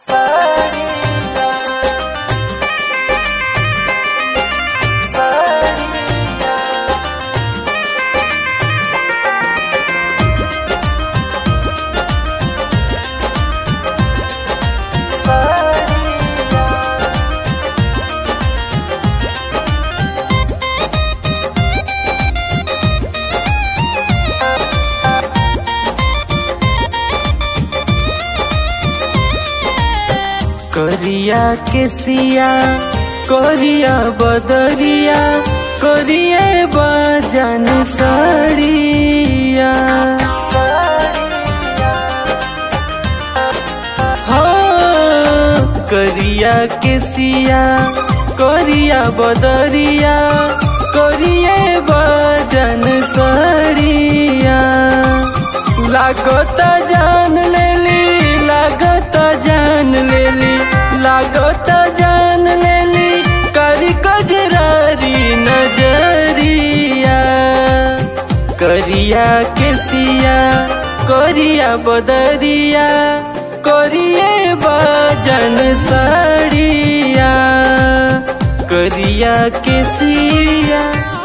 साड़िया साड़िया साड़िया करिया के सिया करिया बदरिया करिए बजन साड़िया हाँ करिया के सिया करिया बदरिया करिए बजन साड़िया लागत जान लेली लागत जान लेली लागत जान लेली करी कजरारी नजरिया करिया के सिया करिया बदरिया करिए बजन साड़िया करिया के सिया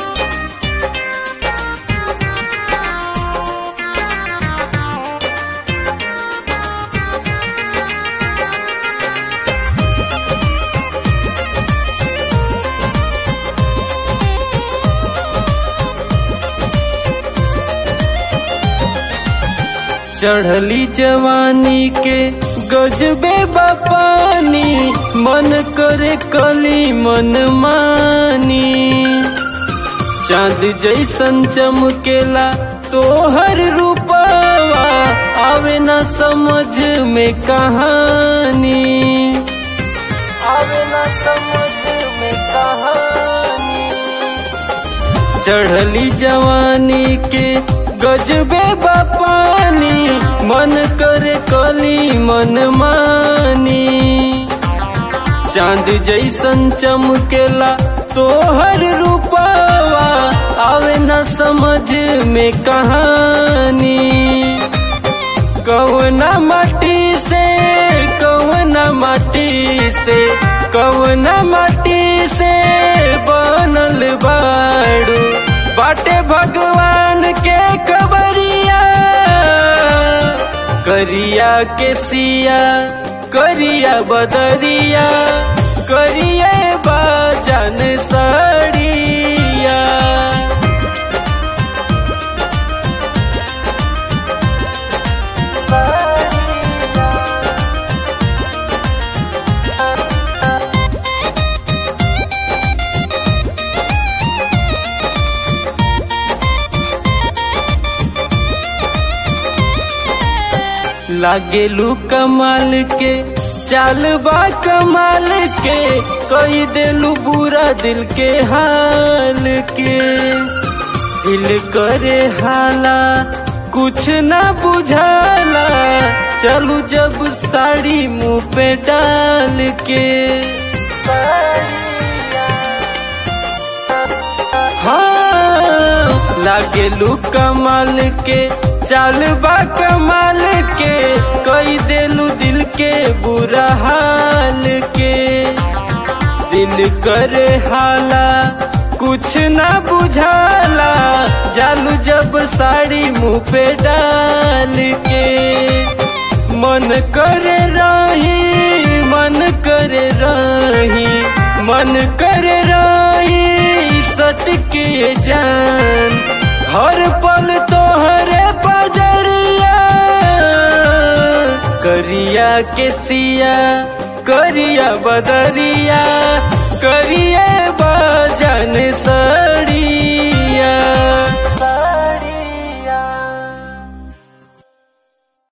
चढ़ली जवानी के गजबे बापानी मन करे कली मन मानी चांद जैसन चमकेला तोहर रूपवा आवे ना समझ में कहानी आवे ना समझ में कहानी चढ़ली जवानी के गजबे बापानी मन करे कली मन मानी चांद जैसन चमकेला तोहर रूपवा आवे न समझ में कहानी कवना माटी से कवना माटी से कवना माटी से बनल बाड़ू बाटे भगवान के कबरिया करिया के सिया करिया बदरिया करिए बजन साड़िया लागेलू कमाल के चाल बा कमाल के कई देलू बुरा दिल के हाल के दिल करे हाला कुछ ना बुझाला चलू जब साड़ी मुंह पे डाल के हाँ लागेलू कमाल के चाल बा कमाल के कई देलू दिल के बुरा हाल के दिल करे हाला कुछ ना बुझाला जालू जब साड़ी मुंह पे डाल के मन करे रही मन करे रही मन करे रही सटके जान हर पल तोहरे बजरिया करिया के सिया करिया बदरिया करिए